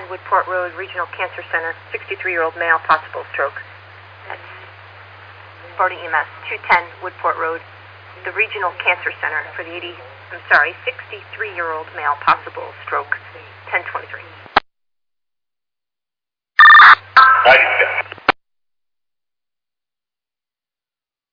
Woodport Road, Regional Cancer Center, 63-year-old male, possible stroke. That's Florida EMS, 210 Woodport Road, the Regional Cancer Center for the 63-year-old male, possible stroke, 1023.